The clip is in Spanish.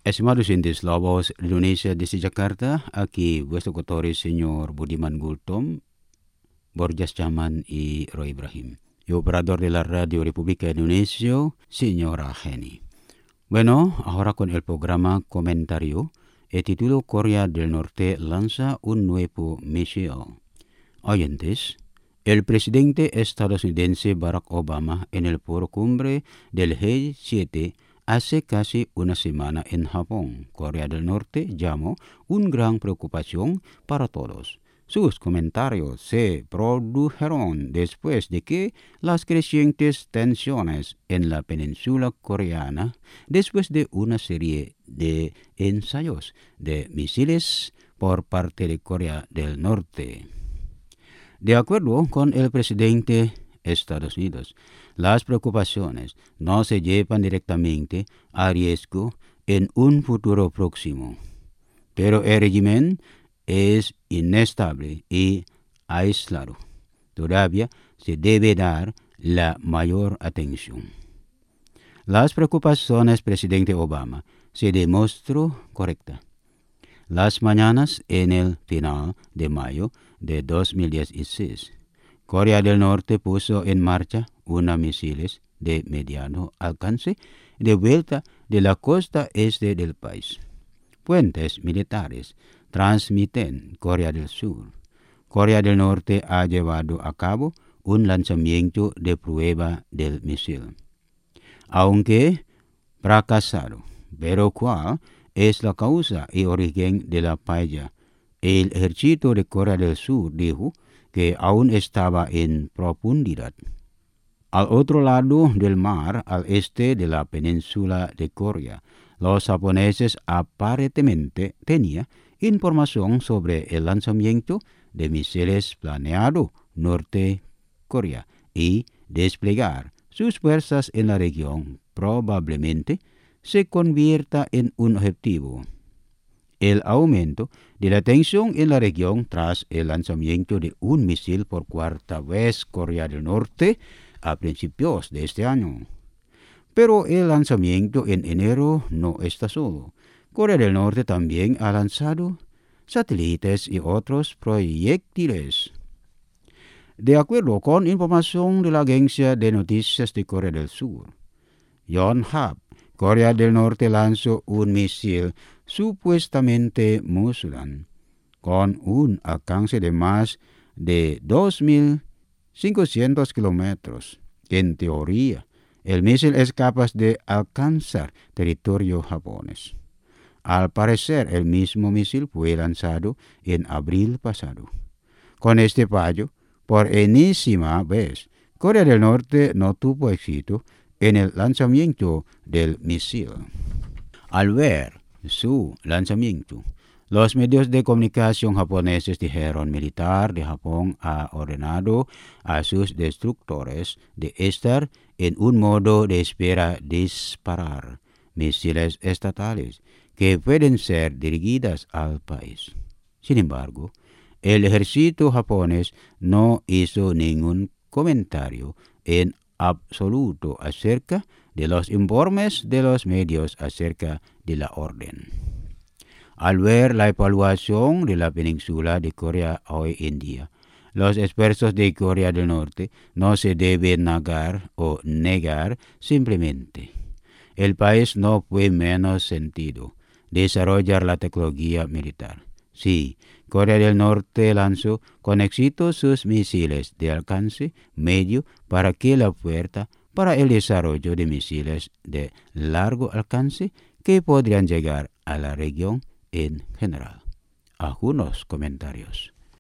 Estimados oyentes, la voz de Indonesia desde Jakarta, aquí vuestro tutor señor Budiman Gultom, Borjas Chaman y Roy Ibrahim. Y operador de la Radio República de Indonesia, señora Heni. Bueno, ahora con el programa Comentario, el título Corea del Norte lanza un nuevo misil. Oyentes, el presidente estadounidense Barack Obama en el foro cumbre del G7 hace casi una semana en Japón, Corea del Norte, llamó una gran preocupación para todos. Sus comentarios se produjeron después de que las crecientes tensiones en la península coreana, después de una serie de ensayos de misiles por parte de Corea del Norte. De acuerdo con el presidente Estados Unidos, las preocupaciones no se llevan directamente a riesgo en un futuro próximo, pero el régimen es inestable y aislado. Todavía se debe dar la mayor atención. Las preocupaciones del presidente Obama se demostró correcta. Las mañanas en el final de mayo de 2016, Corea del Norte puso en marcha unos misiles de mediano alcance de vuelta de la costa este del país. Fuentes militares transmiten Corea del Sur. Corea del Norte ha llevado a cabo un lanzamiento de prueba del misil, aunque fracasado. Pero ¿cuál es la causa y origen de la falla? El ejército de Corea del Sur dijo que aún estaba en profundidad. Al otro lado del mar, al este de la península de Corea, los japoneses aparentemente tenían información sobre el lanzamiento de misiles planeado Norte Corea y desplegar sus fuerzas en la región probablemente se convierta en un objetivo. El aumento de la tensión en la región tras el lanzamiento de un misil por cuarta vez Corea del Norte a principios de este año. Pero el lanzamiento en enero no está solo. Corea del Norte también ha lanzado satélites y otros proyectiles. De acuerdo con información de la agencia de noticias de Corea del Sur, Yonhap, Corea del Norte lanzó un misil supuestamente musulmán con un alcance de más de 2.500 kilómetros. En teoría, el misil es capaz de alcanzar territorio japonés. Al parecer, el mismo misil fue lanzado en abril pasado. Con este fallo, por enésima vez, Corea del Norte no tuvo éxito en el lanzamiento del misil. Al ver su lanzamiento, los medios de comunicación japoneses dijeron militar de Japón ha ordenado a sus destructores de estar en un modo de espera disparar misiles estatales que pueden ser dirigidas al país. Sin embargo, el ejército japonés no hizo ningún comentario en absoluto acerca de los informes de los medios acerca de la orden. Al ver la evaluación de la península de Corea hoy en día, los expertos de Corea del Norte no se deben negar simplemente. El país no fue menos sentido desarrollar la tecnología militar. Sí, Corea del Norte lanzó con éxito sus misiles de alcance medio para que la puerta para el desarrollo de misiles de largo alcance que podrían llegar a la región en general. Algunos comentarios.